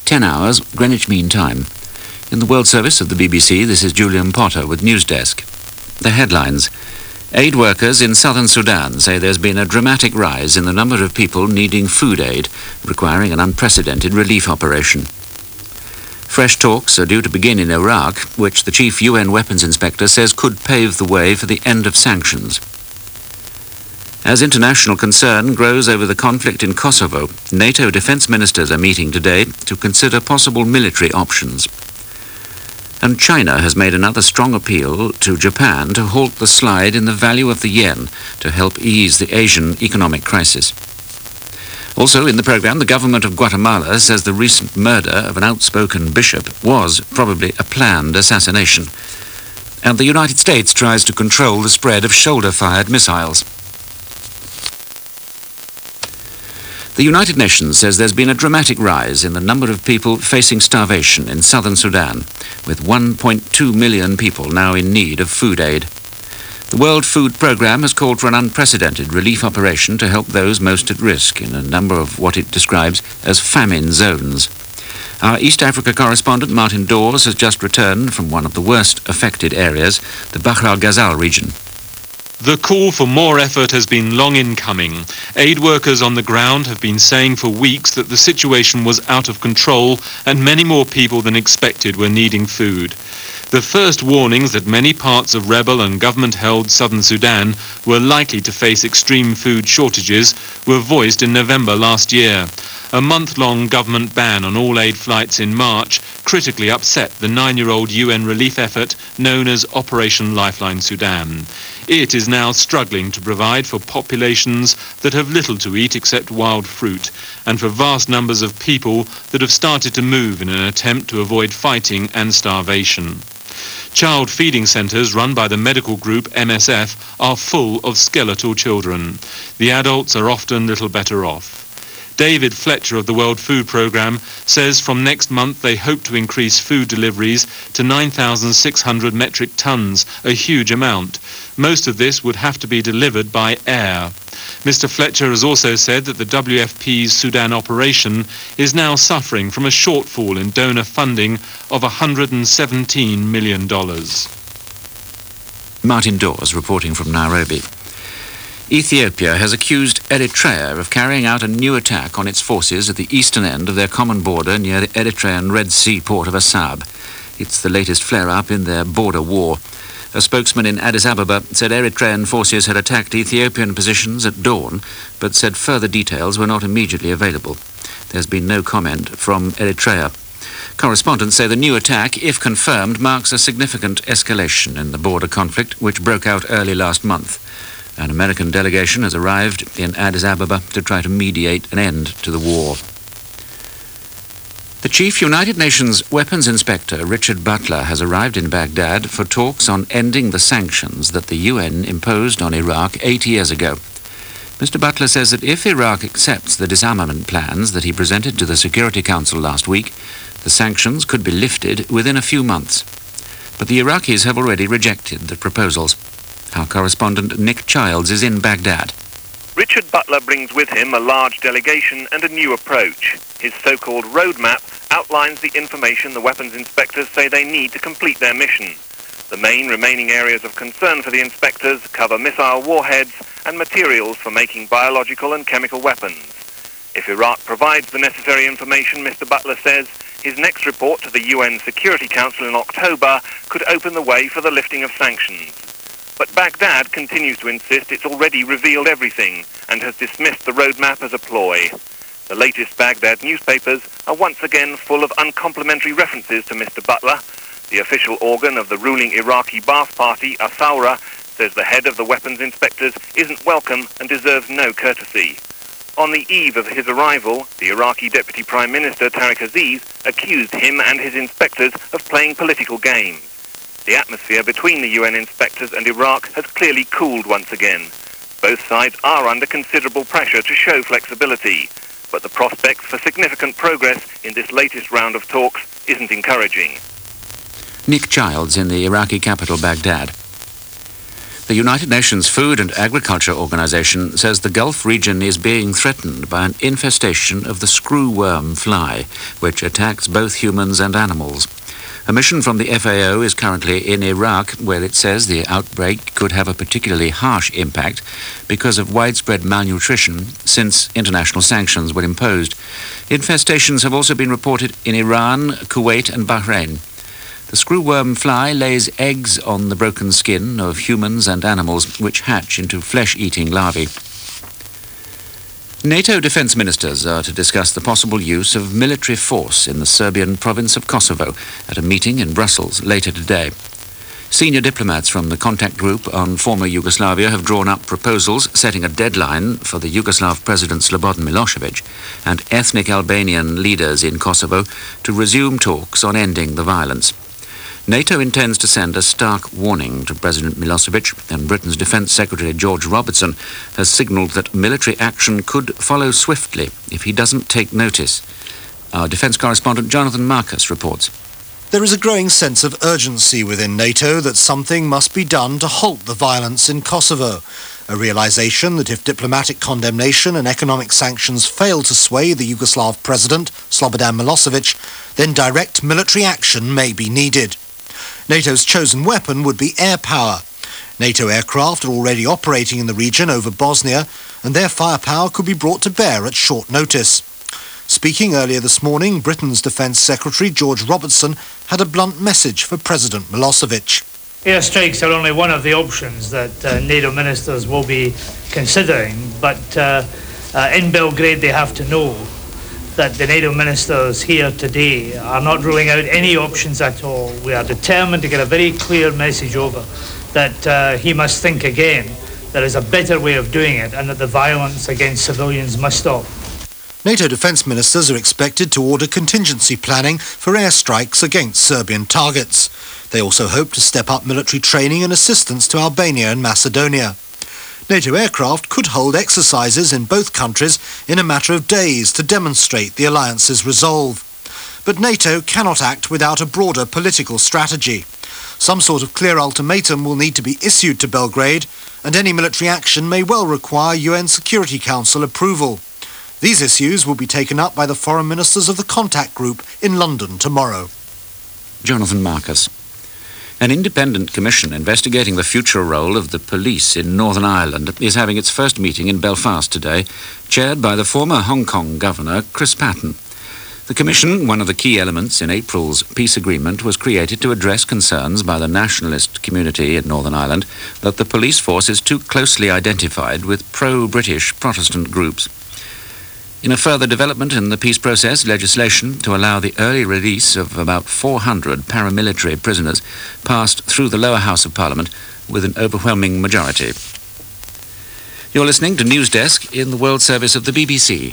10 hours, Greenwich Mean Time. In the World Service of the BBC, this is Julian Potter with News Desk. The headlines. Aid workers in southern Sudan say there's been a dramatic rise in the number of people needing food aid, requiring an unprecedented relief operation. Fresh talks are due to begin in Iraq, which the chief UN weapons inspector says could pave the way for the end of sanctions. As international concern grows over the conflict in Kosovo, NATO defence ministers are meeting today to consider possible military options. And China has made another strong appeal to Japan to halt the slide in the value of the yen to help ease the Asian economic crisis. Also in the programme, the government of Guatemala says the recent murder of an outspoken bishop was probably a planned assassination. And the United States tries to control the spread of shoulder-fired missiles. The United Nations says there's been a dramatic rise in the number of people facing starvation in southern Sudan, with 1.2 million people now in need of food aid. The World Food Programme has called for an unprecedented relief operation to help those most at risk in a number of what it describes as famine zones. Our East Africa correspondent Martin Dawes has just returned from one of the worst affected areas, the Bahr al-Ghazal region. The call for more effort has been long in coming. Aid workers on the ground have been saying for weeks that the situation was out of control and many more people than expected were needing food. The first warnings that many parts of rebel and government-held southern Sudan were likely to face extreme food shortages were voiced in November last year. A month-long government ban on all aid flights in March critically upset the 9-year-old UN relief effort known as Operation Lifeline Sudan. It is now struggling to provide for populations that have little to eat except wild fruit, and for vast numbers of people that have started to move in an attempt to avoid fighting and starvation. Child feeding centres run by the medical group MSF are full of skeletal children. The adults are often little better off. David Fletcher of the World Food Programme says from next month they hope to increase food deliveries to 9,600 metric tonnes, a huge amount. Most of this would have to be delivered by air. Mr. Fletcher has also said that the WFP's Sudan operation is now suffering from a shortfall in donor funding of $117 million. Martin Dawes reporting from Nairobi. Ethiopia has accused Eritrea of carrying out a new attack on its forces at the eastern end of their common border near the Eritrean Red Sea port of Assab. It's the latest flare-up in their border war. A spokesman in Addis Ababa said Eritrean forces had attacked Ethiopian positions at dawn, but said further details were not immediately available. There's been no comment from Eritrea. Correspondents say the new attack, if confirmed, marks a significant escalation in the border conflict, which broke out early last month. An American delegation has arrived in Addis Ababa to try to mediate an end to the war. The chief United Nations weapons inspector, Richard Butler, has arrived in Baghdad for talks on ending the sanctions that the UN imposed on Iraq 8 years ago. Mr. Butler says that if Iraq accepts the disarmament plans that he presented to the Security Council last week, the sanctions could be lifted within a few months. But the Iraqis have already rejected the proposals. Our correspondent Nick Childs is in Baghdad. Richard Butler brings with him a large delegation and a new approach. His so-called roadmap outlines the information the weapons inspectors say they need to complete their mission. The main remaining areas of concern for the inspectors cover missile warheads and materials for making biological and chemical weapons. If Iraq provides the necessary information, Mr. Butler says, his next report to the UN Security Council in October could open the way for the lifting of sanctions. But Baghdad continues to insist it's already revealed everything and has dismissed the roadmap as a ploy. The latest Baghdad newspapers are once again full of uncomplimentary references to Mr. Butler. The official organ of the ruling Iraqi Ba'ath Party, Al-Thawra, says the head of the weapons inspectors isn't welcome and deserves no courtesy. On the eve of his arrival, the Iraqi Deputy Prime Minister Tariq Aziz accused him and his inspectors of playing political games. The atmosphere between the UN inspectors and Iraq has clearly cooled once again. Both sides are under considerable pressure to show flexibility, but the prospects for significant progress in this latest round of talks isn't encouraging. Nick Childs in the Iraqi capital Baghdad. The United Nations Food and Agriculture Organization says the Gulf region is being threatened by an infestation of the screwworm fly, which attacks both humans and animals. A mission from the FAO is currently in Iraq, where it says the outbreak could have a particularly harsh impact because of widespread malnutrition since international sanctions were imposed. Infestations have also been reported in Iran, Kuwait and Bahrain. The screwworm fly lays eggs on the broken skin of humans and animals, which hatch into flesh-eating larvae. NATO defence ministers are to discuss the possible use of military force in the Serbian province of Kosovo at a meeting in Brussels later today. Senior diplomats from the contact group on former Yugoslavia have drawn up proposals setting a deadline for the Yugoslav President Slobodan Milosevic and ethnic Albanian leaders in Kosovo to resume talks on ending the violence. NATO intends to send a stark warning to President Milosevic, and Britain's Defence Secretary George Robertson has signalled that military action could follow swiftly if he doesn't take notice. Our defence correspondent Jonathan Marcus reports. There is a growing sense of urgency within NATO that something must be done to halt the violence in Kosovo. A realisation that if diplomatic condemnation and economic sanctions fail to sway the Yugoslav president, Slobodan Milosevic, then direct military action may be needed. NATO's chosen weapon would be air power. NATO aircraft are already operating in the region over Bosnia, and their firepower could be brought to bear at short notice. Speaking earlier this morning, Britain's Defence Secretary George Robertson had a blunt message for President Milosevic. Airstrikes are only one of the options that NATO ministers will be considering, but in Belgrade they have to know that the NATO ministers here today are not ruling out any options at all. We are determined to get a very clear message over that he must think again. There is a better way of doing it, and that the violence against civilians must stop. NATO defence ministers are expected to order contingency planning for airstrikes against Serbian targets. They also hope to step up military training and assistance to Albania and Macedonia. NATO aircraft could hold exercises in both countries in a matter of days to demonstrate the alliance's resolve. But NATO cannot act without a broader political strategy. Some sort of clear ultimatum will need to be issued to Belgrade, and any military action may well require UN Security Council approval. These issues will be taken up by the foreign ministers of the contact group in London tomorrow. Jonathan Marcus. An independent commission investigating the future role of the police in Northern Ireland is having its first meeting in Belfast today, chaired by the former Hong Kong Governor Chris Patten. The commission, one of the key elements in April's peace agreement, was created to address concerns by the nationalist community in Northern Ireland that the police force is too closely identified with pro-British Protestant groups. In a further development in the peace process, legislation to allow the early release of about 400 paramilitary prisoners passed through the lower house of Parliament with an overwhelming majority. You're listening to News Desk in the World Service of the BBC.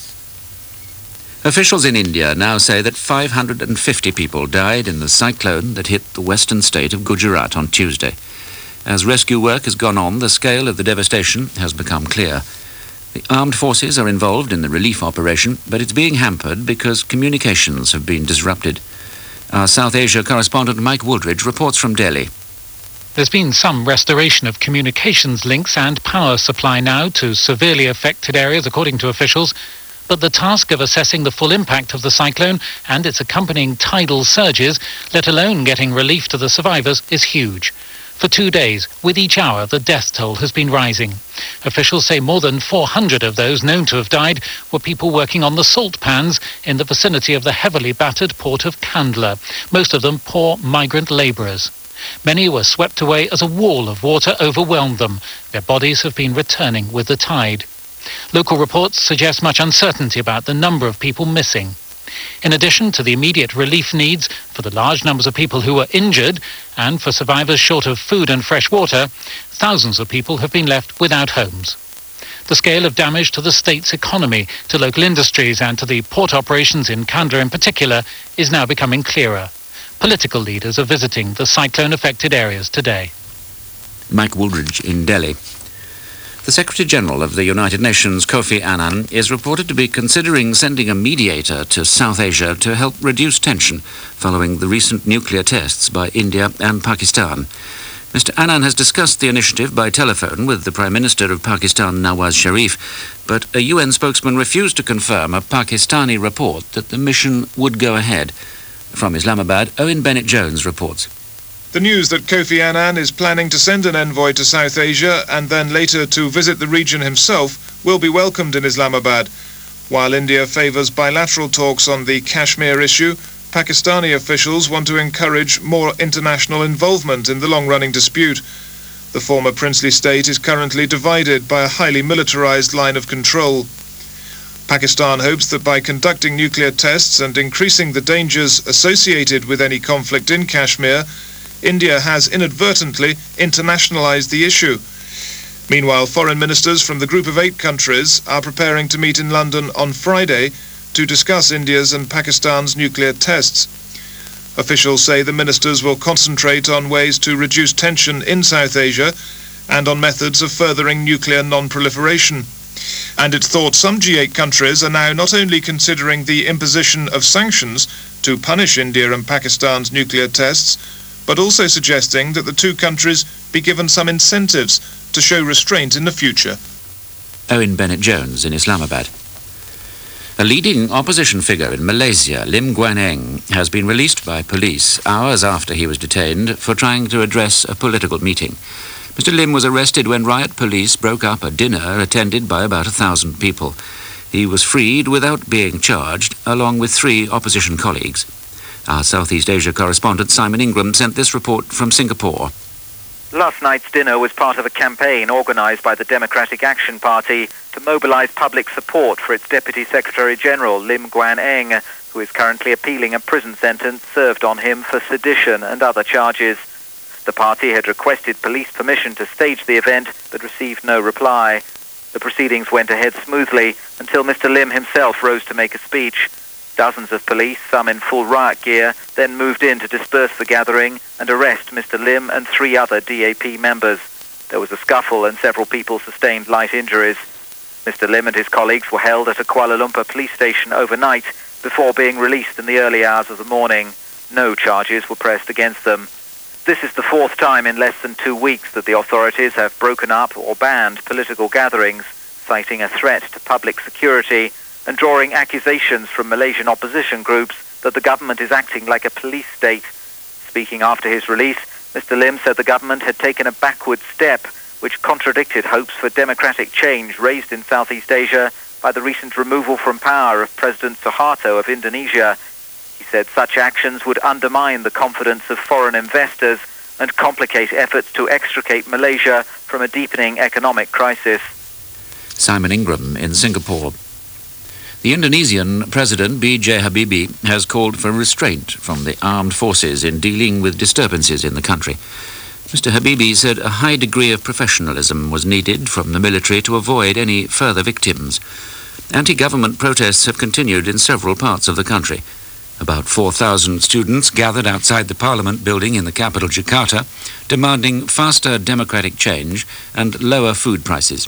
Officials in India now say that 550 people died in the cyclone that hit the western state of Gujarat on Tuesday. As rescue work has gone on, the scale of the devastation has become clear. The armed forces are involved in the relief operation, but it's being hampered because communications have been disrupted. Our South Asia correspondent Mike Wooldridge reports from Delhi. There's been some restoration of communications links and power supply now to severely affected areas, according to officials. But the task of assessing the full impact of the cyclone and its accompanying tidal surges, let alone getting relief to the survivors, is huge. For 2 days, with each hour, the death toll has been rising. Officials say more than 400 of those known to have died were people working on the salt pans in the vicinity of the heavily battered port of Kandla, most of them poor migrant labourers. Many were swept away as a wall of water overwhelmed them. Their bodies have been returning with the tide. Local reports suggest much uncertainty about the number of people missing. In addition to the immediate relief needs for the large numbers of people who were injured and for survivors short of food and fresh water, thousands of people have been left without homes. The scale of damage to the state's economy, to local industries and to the port operations in Kandla in particular is now becoming clearer. Political leaders are visiting the cyclone-affected areas today. Mike Wooldridge in Delhi. The Secretary-General of the United Nations, Kofi Annan, is reported to be considering sending a mediator to South Asia to help reduce tension following the recent nuclear tests by India and Pakistan. Mr. Annan has discussed the initiative by telephone with the Prime Minister of Pakistan, Nawaz Sharif, but a UN spokesman refused to confirm a Pakistani report that the mission would go ahead. From Islamabad, Owen Bennett-Jones reports. The news that Kofi Annan is planning to send an envoy to South Asia and then later to visit the region himself will be welcomed in Islamabad. While India favours bilateral talks on the Kashmir issue, Pakistani officials want to encourage more international involvement in the long-running dispute. The former princely state is currently divided by a highly militarized line of control. Pakistan hopes that by conducting nuclear tests and increasing the dangers associated with any conflict in Kashmir, India has inadvertently internationalized the issue. Meanwhile, foreign ministers from the group of 8 countries are preparing to meet in London on Friday to discuss India's and Pakistan's nuclear tests. Officials say the ministers will concentrate on ways to reduce tension in South Asia and on methods of furthering nuclear non-proliferation. And it's thought some G8 countries are now not only considering the imposition of sanctions to punish India and Pakistan's nuclear tests, but also suggesting that the two countries be given some incentives to show restraint in the future. Owen Bennett-Jones in Islamabad. A leading opposition figure in Malaysia, Lim Guan Eng, has been released by police hours after he was detained for trying to address a political meeting. Mr. Lim was arrested when riot police broke up a dinner attended by about 1,000 people. He was freed without being charged, along with 3 opposition colleagues. Our Southeast Asia correspondent Simon Ingram sent this report from Singapore. Last night's dinner was part of a campaign organised by the Democratic Action Party to mobilise public support for its Deputy Secretary-General, Lim Guan Eng, who is currently appealing a prison sentence served on him for sedition and other charges. The party had requested police permission to stage the event, but received no reply. The proceedings went ahead smoothly until Mr. Lim himself rose to make a speech. Dozens of police, some in full riot gear, then moved in to disperse the gathering and arrest Mr. Lim and 3 other DAP members. There was a scuffle and several people sustained light injuries. Mr. Lim and his colleagues were held at a Kuala Lumpur police station overnight before being released in the early hours of the morning. No charges were pressed against them. This is the 4th time in less than 2 weeks that the authorities have broken up or banned political gatherings, citing a threat to public security and drawing accusations from Malaysian opposition groups that the government is acting like a police state. Speaking after his release, Mr. Lim said the government had taken a backward step, which contradicted hopes for democratic change raised in Southeast Asia by the recent removal from power of President Suharto of Indonesia. He said such actions would undermine the confidence of foreign investors and complicate efforts to extricate Malaysia from a deepening economic crisis. Simon Ingram in Singapore. The Indonesian President B.J. Habibie has called for restraint from the armed forces in dealing with disturbances in the country. Mr. Habibie said a high degree of professionalism was needed from the military to avoid any further victims. Anti-government protests have continued in several parts of the country. About 4,000 students gathered outside the Parliament building in the capital, Jakarta, demanding faster democratic change and lower food prices.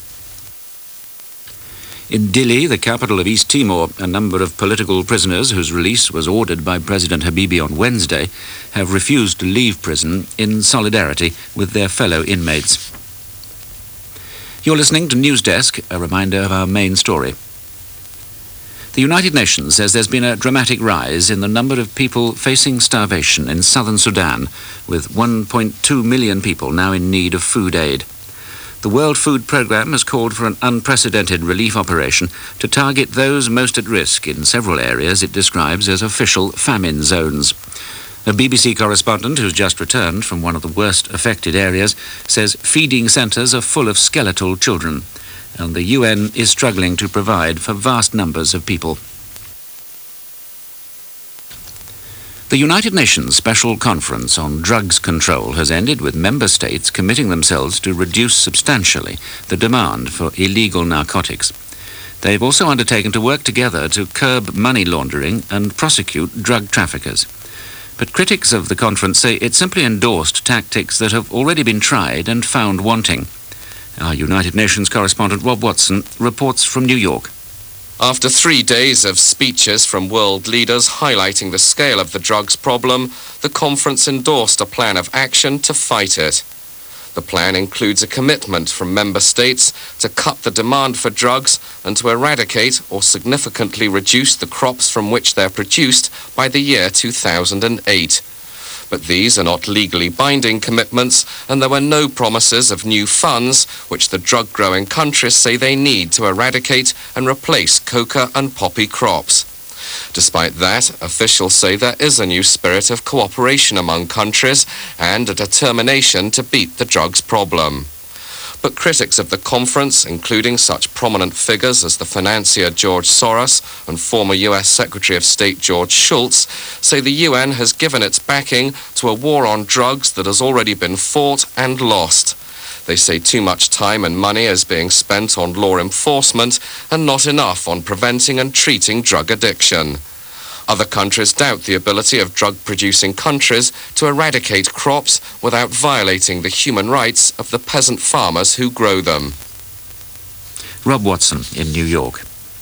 In Dili, the capital of East Timor, a number of political prisoners whose release was ordered by President Habibie on Wednesday have refused to leave prison in solidarity with their fellow inmates. You're listening to News Desk, a reminder of our main story. The United Nations says there's been a dramatic rise in the number of people facing starvation in southern Sudan, with 1.2 million people now in need of food aid. The World Food Programme has called for an unprecedented relief operation to target those most at risk in several areas it describes as official famine zones. A BBC correspondent who's just returned from one of the worst affected areas says feeding centres are full of skeletal children, and the UN is struggling to provide for vast numbers of people. The United Nations Special Conference on Drugs Control has ended with member states committing themselves to reduce substantially the demand for illegal narcotics. They've also undertaken to work together to curb money laundering and prosecute drug traffickers. But critics of the conference say it simply endorsed tactics that have already been tried and found wanting. Our United Nations correspondent Rob Watson reports from New York. After 3 days of speeches from world leaders highlighting the scale of the drugs problem, the conference endorsed a plan of action to fight it. The plan includes a commitment from member states to cut the demand for drugs and to eradicate or significantly reduce the crops from which they're produced by the year 2008. But these are not legally binding commitments, and there were no promises of new funds, which the drug-growing countries say they need to eradicate and replace coca and poppy crops. Despite that, officials say there is a new spirit of cooperation among countries and a determination to beat the drugs problem. But critics of the conference, including such prominent figures as the financier George Soros and former US Secretary of State George Shultz, say the UN has given its backing to a war on drugs that has already been fought and lost. They say too much time and money is being spent on law enforcement and not enough on preventing and treating drug addiction. Other countries doubt the ability of drug-producing countries to eradicate crops without violating the human rights of the peasant farmers who grow them. Rob Watson in New York.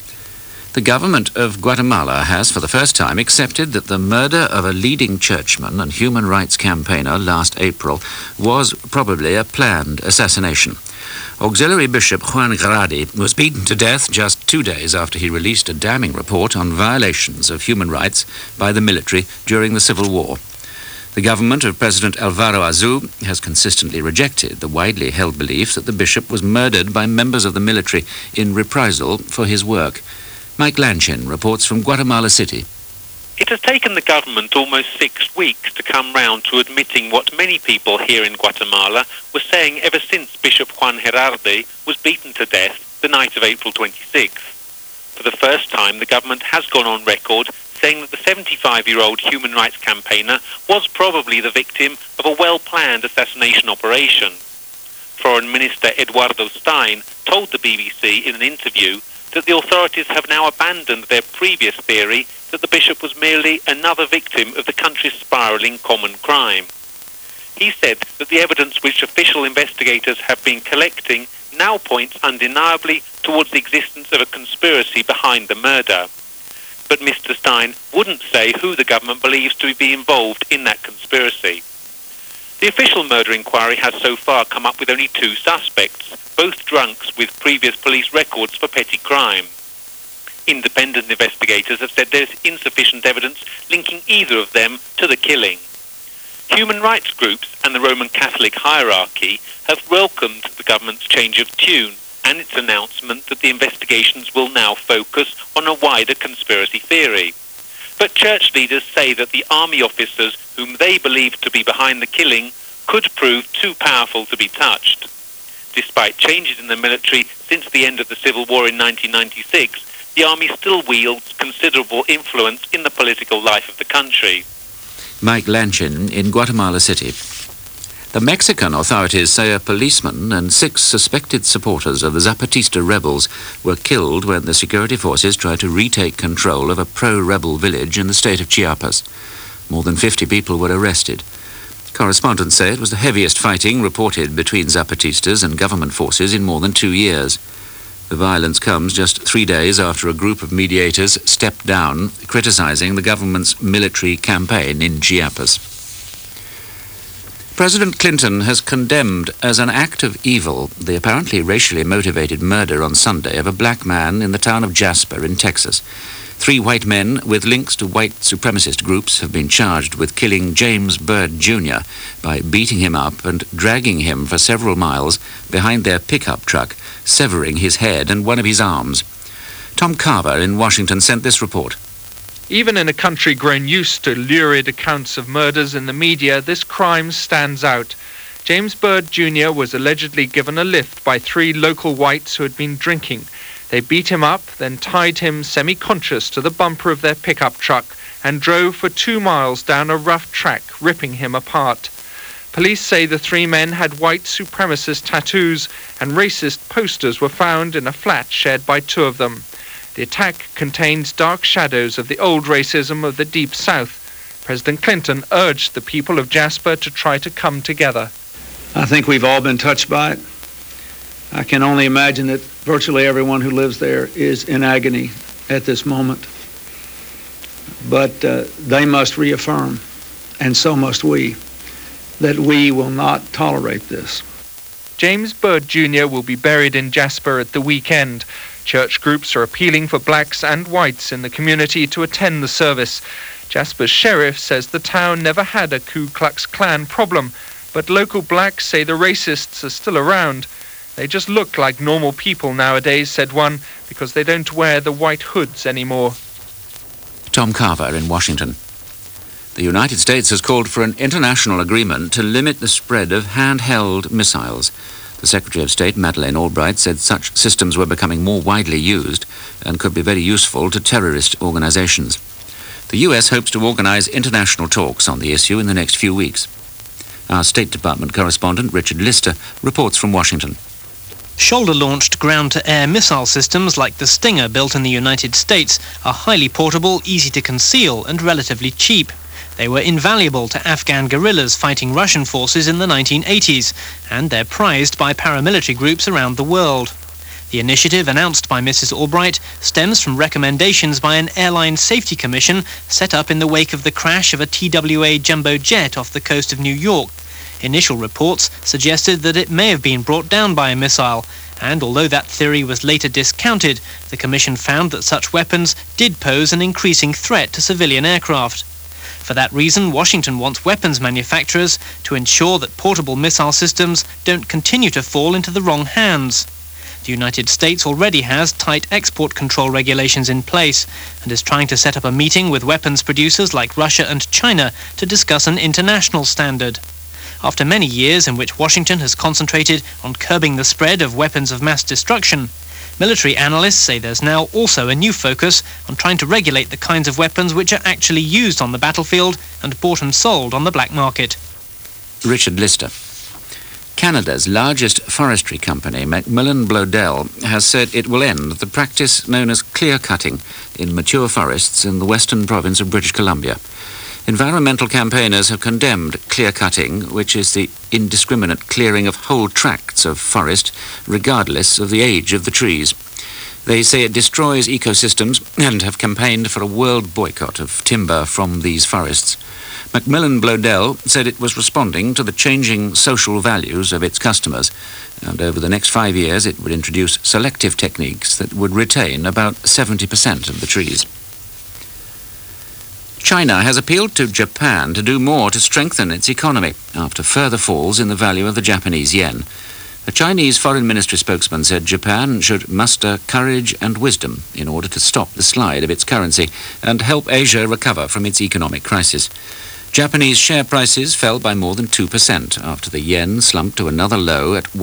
The government of Guatemala has for the first time accepted that the murder of a leading churchman and human rights campaigner last April was probably a planned assassination. Auxiliary Bishop Juan Gradi was beaten to death just 2 days after he released a damning report on violations of human rights by the military during the Civil War. The government of President Alvaro Azu has consistently rejected the widely held belief that the bishop was murdered by members of the military in reprisal for his work. Mike Lanchin reports from Guatemala City. It has taken the government almost 6 weeks to come round to admitting what many people here in Guatemala were saying ever since Bishop Juan Gerardi was beaten to death the night of April 26th. For the first time, the government has gone on record saying that the 75-year-old human rights campaigner was probably the victim of a well-planned assassination operation. Foreign Minister Eduardo Stein told the BBC in an interview that the authorities have now abandoned their previous theory that the bishop was merely another victim of the country's spiralling common crime. He said that the evidence which official investigators have been collecting now points undeniably towards the existence of a conspiracy behind the murder. But Mr. Stein wouldn't say who the government believes to be involved in that conspiracy. The official murder inquiry has so far come up with only 2 suspects, both drunks with previous police records for petty crime. Independent investigators have said there is insufficient evidence linking either of them to the killing. Human rights groups and the Roman Catholic hierarchy have welcomed the government's change of tune and its announcement that the investigations will now focus on a wider conspiracy theory. But church leaders say that the army officers whom they believe to be behind the killing could prove too powerful to be touched. Despite changes in the military since the end of the Civil War in 1996, the army still wields considerable influence in the political life of the country. Mike Lanchin in Guatemala City. The Mexican authorities say a policeman and 6 suspected supporters of the Zapatista rebels were killed when the security forces tried to retake control of a pro-rebel village in the state of Chiapas. More than 50 people were arrested. Correspondents say it was the heaviest fighting reported between Zapatistas and government forces in more than 2 years. The violence comes just 3 days after a group of mediators stepped down, criticizing the government's military campaign in Chiapas. President Clinton has condemned as an act of evil the apparently racially motivated murder on Sunday of a black man in the town of Jasper in Texas. 3 white men with links to white supremacist groups have been charged with killing James Byrd Jr. by beating him up and dragging him for several miles behind their pickup truck, severing his head and one of his arms. Tom Carver in Washington sent this report. Even in a country grown used to lurid accounts of murders in the media, this crime stands out. James Byrd Jr. was allegedly given a lift by 3 local whites who had been drinking. They beat him up, then tied him semi-conscious to the bumper of their pickup truck and drove for 2 miles down a rough track, ripping him apart. Police say the 3 men had white supremacist tattoos and racist posters were found in a flat shared by 2 of them. The attack contained dark shadows of the old racism of the Deep South. President Clinton urged the people of Jasper to try to come together. I think we've all been touched by it. I can only imagine that virtually everyone who lives there is in agony at this moment. But they must reaffirm, and so must we, that we will not tolerate this. James Byrd Jr. will be buried in Jasper at the weekend. Church groups are appealing for blacks and whites in the community to attend the service. Jasper's sheriff says the town never had a Ku Klux Klan problem, but local blacks say the racists are still around. They just look like normal people nowadays, said one, because they don't wear the white hoods anymore. Tom Carver in Washington. The United States has called for an international agreement to limit the spread of handheld missiles. The Secretary of State, Madeleine Albright, said such systems were becoming more widely used and could be very useful to terrorist organizations. The US hopes to organize international talks on the issue in the next few weeks. Our State Department correspondent, Richard Lister, reports from Washington. Shoulder-launched ground-to-air missile systems like the Stinger built in the United States are highly portable, easy to conceal and relatively cheap. They were invaluable to Afghan guerrillas fighting Russian forces in the 1980s, and they're prized by paramilitary groups around the world. The initiative announced by Mrs. Albright stems from recommendations by an airline safety commission set up in the wake of the crash of a TWA jumbo jet off the coast of New York. Initial reports suggested that it may have been brought down by a missile, and although that theory was later discounted, the commission found that such weapons did pose an increasing threat to civilian aircraft. For that reason, Washington wants weapons manufacturers to ensure that portable missile systems don't continue to fall into the wrong hands. The United States already has tight export control regulations in place and is trying to set up a meeting with weapons producers like Russia and China to discuss an international standard. After many years in which Washington has concentrated on curbing the spread of weapons of mass destruction, military analysts say there's now also a new focus on trying to regulate the kinds of weapons which are actually used on the battlefield and bought and sold on the black market. Richard Lister. Canada's largest forestry company, Macmillan Bloedel, has said it will end the practice known as clear-cutting in mature forests in the western province of British Columbia. Environmental campaigners have condemned clear-cutting, which is the indiscriminate clearing of whole tracts of forest, regardless of the age of the trees. They say it destroys ecosystems and have campaigned for a world boycott of timber from these forests. Macmillan Bloedel said it was responding to the changing social values of its customers, and over the next 5 years it would introduce selective techniques that would retain about 70% of the trees. China has appealed to Japan to do more to strengthen its economy after further falls in the value of the Japanese yen. A Chinese Foreign Ministry spokesman said Japan should muster courage and wisdom in order to stop the slide of its currency and help Asia recover from its economic crisis. Japanese share prices fell by more than 2% after the yen slumped to another low at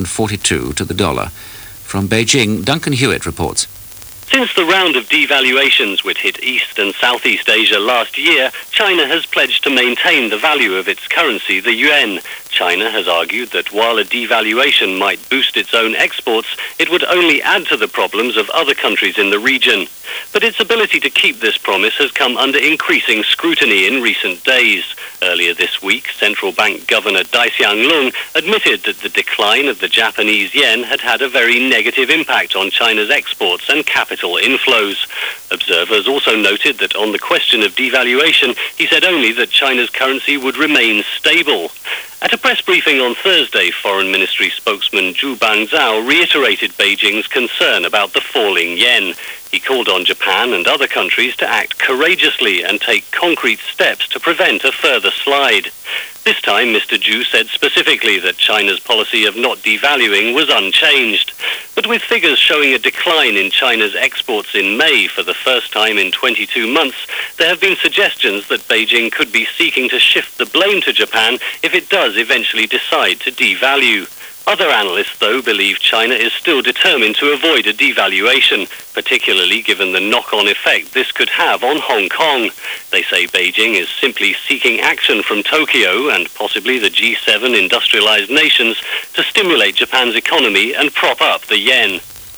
142 to the dollar. From Beijing, Duncan Hewitt reports. Since the round of devaluations which hit East and Southeast Asia last year, China has pledged to maintain the value of its currency, the yuan. China has argued that while a devaluation might boost its own exports, it would only add to the problems of other countries in the region. But its ability to keep this promise has come under increasing scrutiny in recent days. Earlier this week, Central Bank Governor Dai Xianglong admitted that the decline of the Japanese yen had had a very negative impact on China's exports and capital inflows. Observers also noted that on the question of devaluation, he said only that China's currency would remain stable. At a press briefing on Thursday, Foreign Ministry spokesman Zhu Bangzhao reiterated Beijing's concern about the falling yen. He called on Japan and other countries to act courageously and take concrete steps to prevent a further slide. This time, Mr. Zhu said specifically that China's policy of not devaluing was unchanged. But with figures showing a decline in China's exports in May for the first time in 22 months, there have been suggestions that Beijing could be seeking to shift the blame to Japan if it does eventually decide to devalue. Other analysts, though, believe China is still determined to avoid a devaluation, particularly given the knock-on effect this could have on Hong Kong. They say Beijing is simply seeking action from Tokyo and possibly the G7 industrialized nations to stimulate Japan's economy and prop up the yen.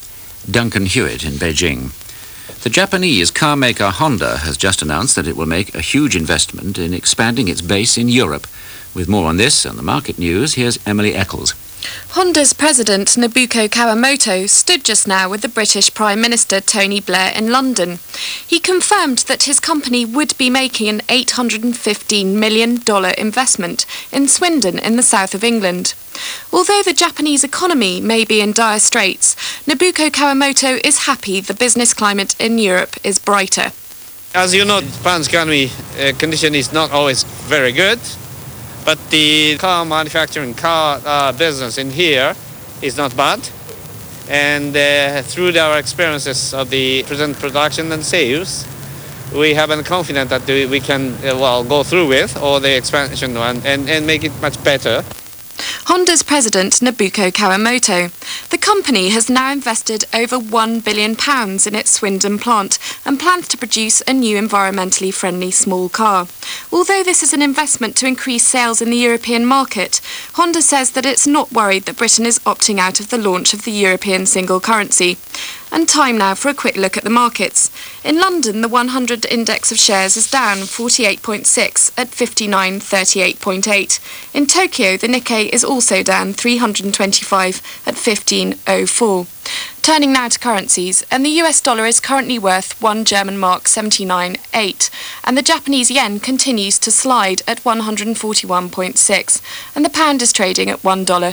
Duncan Hewitt in Beijing. The Japanese car maker Honda has just announced that it will make a huge investment in expanding its base in Europe. With more on this and the market news, here's Emily Eccles. Honda's president, Nobuko Kawamoto, stood just now with the British Prime Minister Tony Blair in London. He confirmed that his company would be making an $815 million investment in Swindon in the south of England. Although the Japanese economy may be in dire straits, Nobuko Kawamoto is happy the business climate in Europe is brighter. As you know, Japan's economy condition is not always very good, but the car manufacturing, business in here is not bad. And through our experiences of the present production and sales, we have been confident that we can go through with all the expansion and make it much better. Honda's president, Nobuko Kawamoto. The company has now invested over £1 billion in its Swindon plant and plans to produce a new environmentally friendly small car. Although this is an investment to increase sales in the European market, Honda says that it's not worried that Britain is opting out of the launch of the European single currency. And time now for a quick look at the markets. In London, the 100 index of shares is down 48.6 at 5938.8. In Tokyo, the Nikkei is also down 325 at 1504. Turning now to currencies, and the US dollar is currently worth 1 German mark 79.8, and the Japanese yen continues to slide at 141.6, and the pound is trading at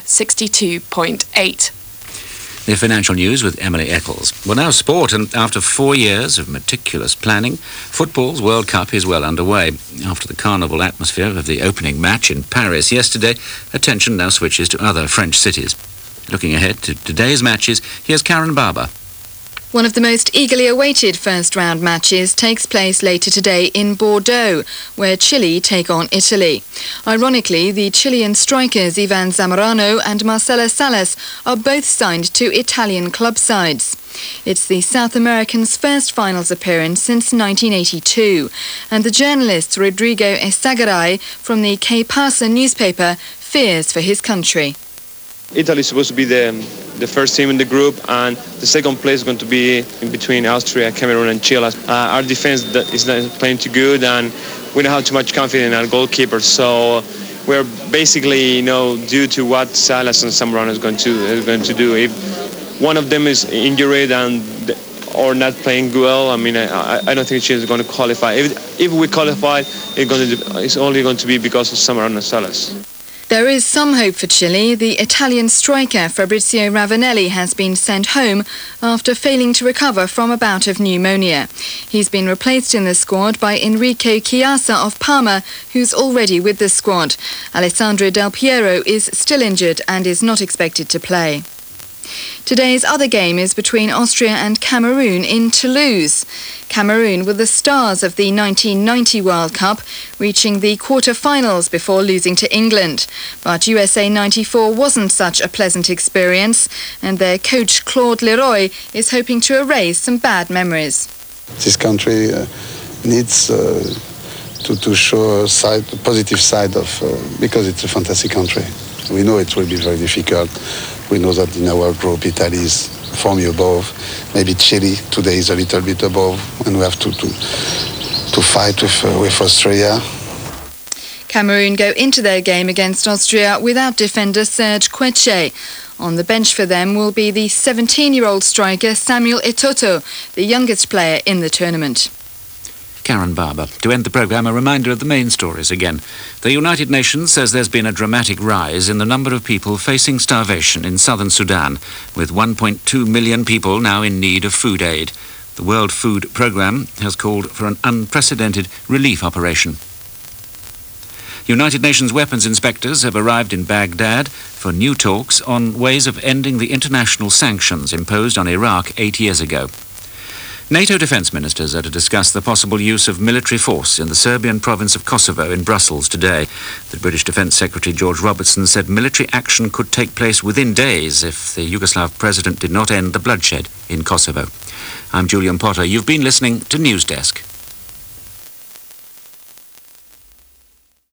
$1.62.8. The financial news with Emily Eccles. Well, now sport, and after 4 years of meticulous planning, football's World Cup is well underway. After the carnival atmosphere of the opening match in Paris yesterday, attention now switches to other French cities. Looking ahead to today's matches, here's Karen Barber. One of the most eagerly awaited first-round matches takes place later today in Bordeaux, where Chile take on Italy. Ironically, the Chilean strikers Ivan Zamorano and Marcelo Salas are both signed to Italian club sides. It's the South Americans' first finals appearance since 1982, and the journalist Rodrigo Esagaray from the Que Pasa newspaper fears for his country. Italy is supposed to be the first team in the group, and the second place is going to be in between Austria, Cameroon and Chile. Our defense is not playing too good, and we don't have too much confidence in our goalkeeper. So we're basically, due to what Salas and Zamorano is going to do. If one of them is injured or not playing well, I don't think Chile is going to qualify. If we qualify, it's only going to be because of Zamorano and Salas. There is some hope for Chile. The Italian striker Fabrizio Ravanelli has been sent home after failing to recover from a bout of pneumonia. He's been replaced in the squad by Enrico Chiesa of Parma, who's already with the squad. Alessandro Del Piero is still injured and is not expected to play. Today's other game is between Austria and Cameroon in Toulouse. Cameroon were the stars of the 1990 World Cup, reaching the quarter-finals before losing to England. But USA 94 wasn't such a pleasant experience, and their coach Claude Leroy is hoping to erase some bad memories. This country needs to show a positive side of, because it's a fantastic country. We know it will be very difficult. We know that in our group, Italy is for me above. Maybe Chile today is a little bit above, and we have to fight with Austria. Cameroon go into their game against Austria without defender Serge Queche. On the bench for them will be the 17-year-old striker Samuel Eto'o, the youngest player in the tournament. Karen Barber. To end the programme, a reminder of the main stories again. The United Nations says there's been a dramatic rise in the number of people facing starvation in southern Sudan, with 1.2 million people now in need of food aid. The World Food Programme has called for an unprecedented relief operation. United Nations weapons inspectors have arrived in Baghdad for new talks on ways of ending the international sanctions imposed on Iraq 8 years ago. NATO defence ministers are to discuss the possible use of military force in the Serbian province of Kosovo in Brussels today. The British Defence Secretary George Robertson said military action could take place within days if the Yugoslav president did not end the bloodshed in Kosovo. I'm Julian Potter. You've been listening to Newsdesk.